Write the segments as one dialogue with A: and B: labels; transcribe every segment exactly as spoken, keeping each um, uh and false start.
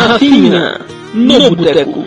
A: Rafinha, no boteco.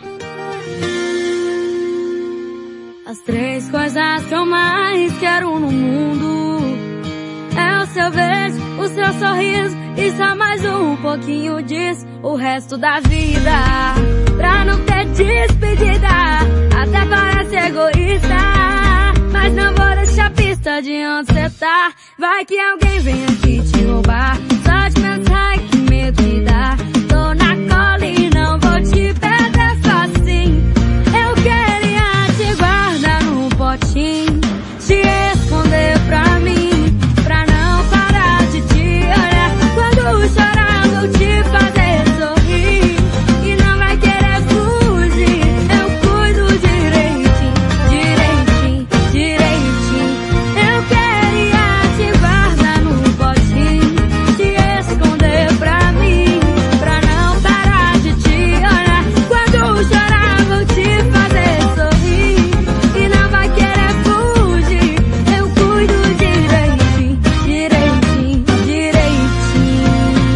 B: As três coisas que eu mais quero no mundo é o seu beijo, o seu sorriso e só mais um pouquinho disso o resto da vida. Pra não ter despedida, até parece egoísta, mas não vou deixar pista de onde cê tá. Vai que alguém vem aqui te roubar, só de pensar que medo me dá. Tô na cola e não vou te perder facinho. Eu queria te guardar num potinho, te esconder pra mim, pra não parar de te olhar. Quando chorar vou te fazer sorrir e não vai querer fugir. Eu cuido direitinho, direitinho, direitinho. Eu queria te guardar num potinho, te esconder pra mim, pra não parar de te olhar. Quando chorar vou te fazer sorrir e não vai querer fugir. Eu cuido direitinho, direitinho, direitinho.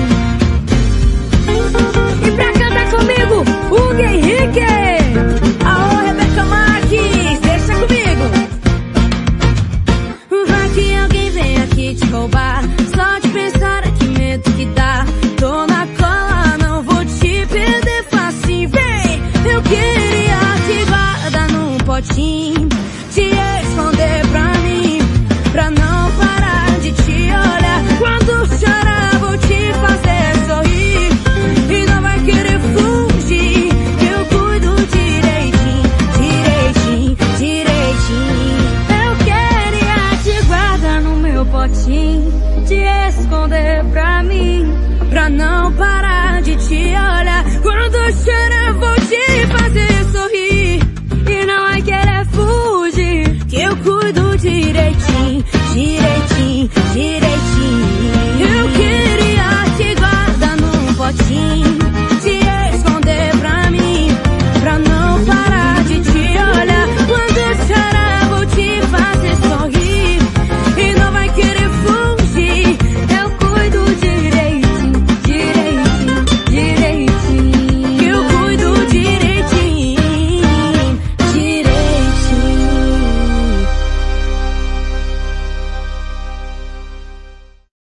B: E pra cantar comigo, Hugo Henrique. Aô, Rebeca Marques, deixa comigo. Vai que alguém vem aqui te roubar, só de pensar que medo que dá. Tô na cola, não vou te perder facinho. Vem, eu queria te guardar num potinho, te esconder pra mim, pra não parar de te olhar. Quando chorar vou te fazer sorrir e não vai querer fugir. Eu cuido direitinho, direitinho, direitinho. Eu queria te guardar no meu potinho, te esconder pra mim, pra não parar de te olhar. Quando chorar vou te fazer